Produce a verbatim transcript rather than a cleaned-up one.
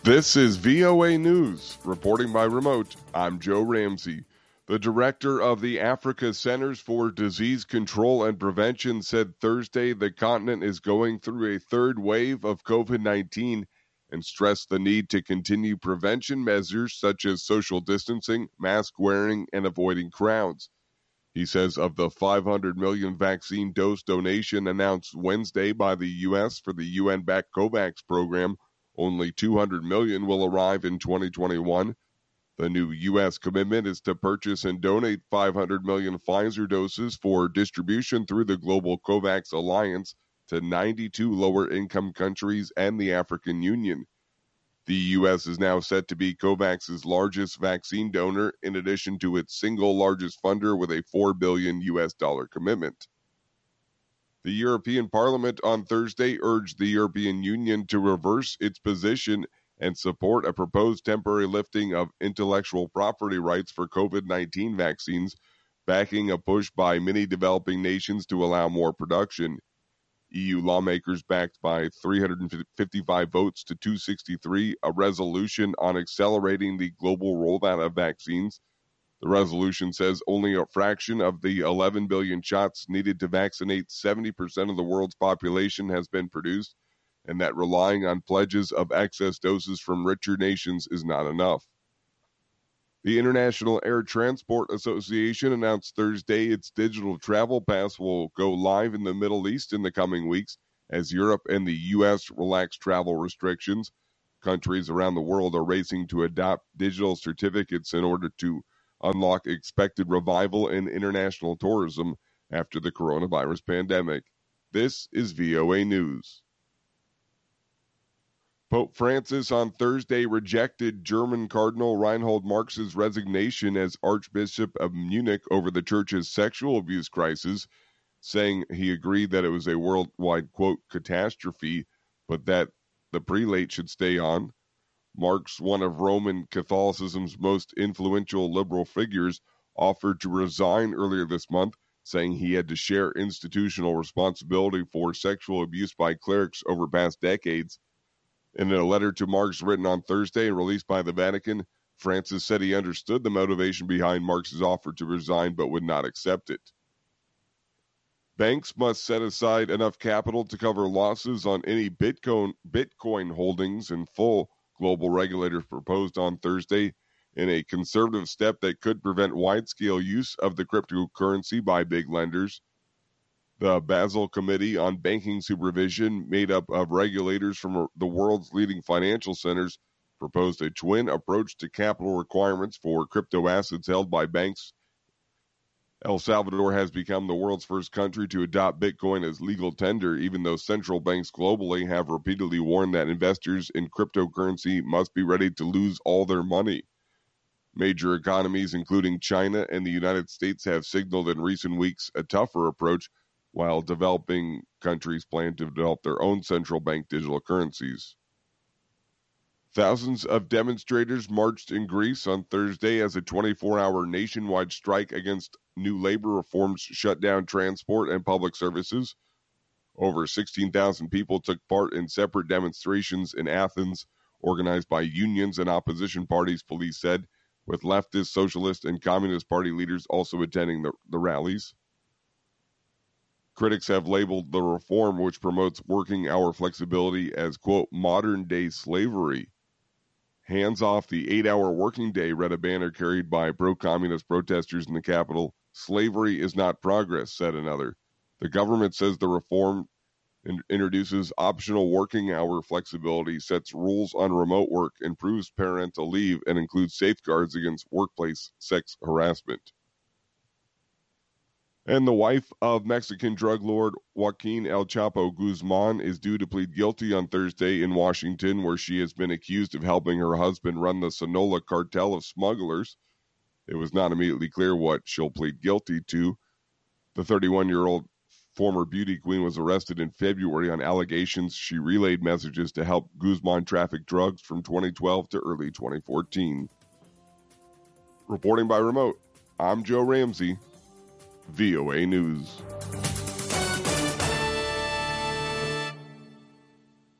This is V O A News. Reporting by remote, I'm Joe Ramsey. The director of the Africa Centers for Disease Control and Prevention said Thursday the continent is going through a third wave of covid nineteen and stressed the need to continue prevention measures such as social distancing, mask wearing, and avoiding crowds. He says of the five hundred million vaccine dose donation announced Wednesday by the U S for the U N-backed COVAX program, only two hundred million will arrive in twenty twenty-one. The new U S commitment is to purchase and donate five hundred million Pfizer doses for distribution through the Global COVAX Alliance to ninety-two lower-income countries and the African Union. The U S is now set to be COVAX's largest vaccine donor, in addition to its single largest funder with a four billion U S dollar commitment. The European Parliament on Thursday urged the European Union to reverse its position and support a proposed temporary lifting of intellectual property rights for covid nineteen vaccines, backing a push by many developing nations to allow more production. E U lawmakers backed by three hundred fifty-five votes to two hundred sixty-three a resolution on accelerating the global rollout of vaccines. The resolution says only a fraction of the eleven billion shots needed to vaccinate seventy percent of the world's population has been produced, and that relying on pledges of excess doses from richer nations is not enough. The International Air Transport Association announced Thursday its digital travel pass will go live in the Middle East in the coming weeks as Europe and the U S relax travel restrictions. Countries around the world are racing to adopt digital certificates in order to unlock expected revival in international tourism after the coronavirus pandemic. This is V O A News. Pope Francis on Thursday rejected German Cardinal Reinhold Marx's resignation as Archbishop of Munich over the church's sexual abuse crisis, saying he agreed that it was a worldwide, quote, catastrophe, but that the prelate should stay on. Marx, one of Roman Catholicism's most influential liberal figures, offered to resign earlier this month, saying he had to share institutional responsibility for sexual abuse by clerics over past decades. In a letter to Marx written on Thursday and released by the Vatican, Francis said he understood the motivation behind Marx's offer to resign but would not accept it. Banks must set aside enough capital to cover losses on any Bitcoin, Bitcoin holdings in full, global regulators proposed on Thursday, in a conservative step that could prevent wide-scale use of the cryptocurrency by big lenders. The Basel Committee on Banking Supervision, made up of regulators from the world's leading financial centers, proposed a twin approach to capital requirements for crypto assets held by banks. El Salvador has become the world's first country to adopt Bitcoin as legal tender, even though central banks globally have repeatedly warned that investors in cryptocurrency must be ready to lose all their money. Major economies, including China and the United States, have signaled in recent weeks a tougher approach, while developing countries plan to develop their own central bank digital currencies. Thousands of demonstrators marched in Greece on Thursday as a twenty-four hour nationwide strike against new labor reforms shut down transport and public services. Over sixteen thousand people took part in separate demonstrations in Athens, organized by unions and opposition parties, police said, with leftist, socialist, and communist party leaders also attending the, the rallies. Critics have labeled the reform, which promotes working hour flexibility, as, quote, modern-day slavery. Hands off the eight-hour working day, read a banner carried by pro-communist protesters in the Capitol. Slavery is not progress, said another. The government says the reform in- introduces optional working hour flexibility, sets rules on remote work, improves parental leave, and includes safeguards against workplace sex harassment. And the wife of Mexican drug lord Joaquin El Chapo Guzman is due to plead guilty on Thursday in Washington, where she has been accused of helping her husband run the Sinaloa cartel of smugglers. It was not immediately clear what she'll plead guilty to. The thirty-one-year-old former beauty queen was arrested in February on allegations she relayed messages to help Guzman traffic drugs from twenty twelve to early twenty fourteen. Reporting by remote, I'm Joe Ramsey, V O A News.